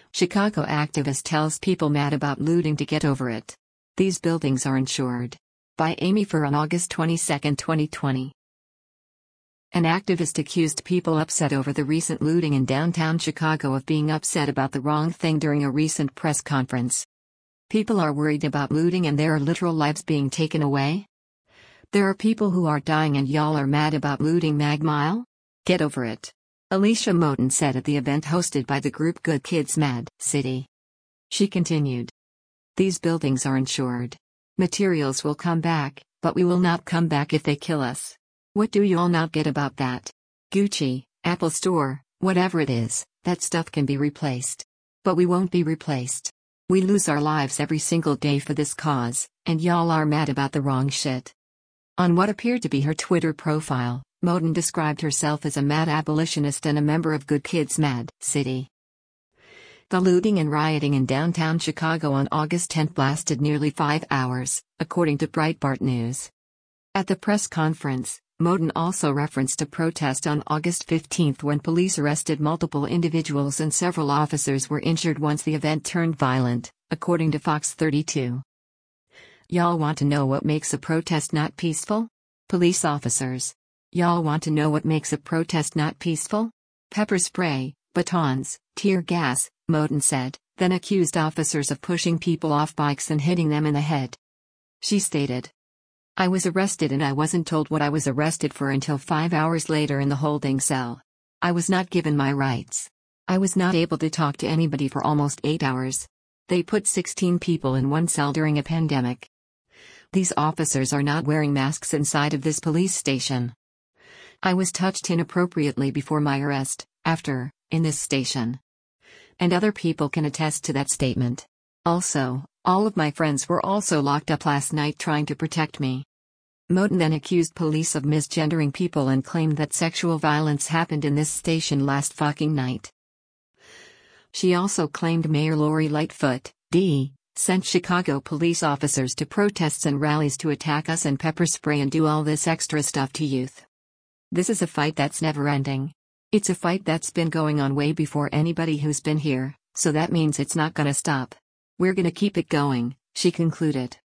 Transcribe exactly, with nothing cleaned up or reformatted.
Chicago activist tells people mad about looting to get over it. These buildings are insured. By Amy Fur on August twenty-second, twenty twenty. An activist accused people upset over the recent looting in downtown Chicago of being upset about the wrong thing during a recent press conference. People are worried about looting and there are literal lives being taken away? There are people who are dying and y'all are mad about looting Mag Mile? Get over it. Alicia Moten said at the event hosted by the group Good Kids Mad City. She continued. These buildings are insured. Materials will come back, but we will not come back if they kill us. What do y'all not get about that? Gucci, Apple Store, whatever it is, that stuff can be replaced. But we won't be replaced. We lose our lives every single day for this cause, and y'all are mad about the wrong shit. On what appeared to be her Twitter profile, Moten described herself as a mad abolitionist and a member of Good Kids Mad City. The looting and rioting in downtown Chicago on August tenth lasted nearly five hours, according to Breitbart News. At the press conference, Moten also referenced a protest on August fifteenth when police arrested multiple individuals and several officers were injured once the event turned violent, according to Fox thirty-two. Y'all want to know what makes a protest not peaceful? Police officers. Y'all want to know what makes a protest not peaceful? Pepper spray, batons, tear gas, Moten said, then accused officers of pushing people off bikes and hitting them in the head. She stated, I was arrested and I wasn't told what I was arrested for until five hours later in the holding cell. I was not given my rights. I was not able to talk to anybody for almost eight hours. They put sixteen people in one cell during a pandemic. These officers are not wearing masks inside of this police station. I was touched inappropriately before my arrest, after, in this station. And other people can attest to that statement. Also, all of my friends were also locked up last night trying to protect me. Moten then accused police of misgendering people and claimed that sexual violence happened in this station last fucking night. She also claimed Mayor Lori Lightfoot, D, sent Chicago police officers to protests and rallies to attack us and pepper spray and do all this extra stuff to youth. This is a fight that's never ending. It's a fight that's been going on way before anybody who's been here, so that means it's not gonna stop. We're gonna keep it going, she concluded.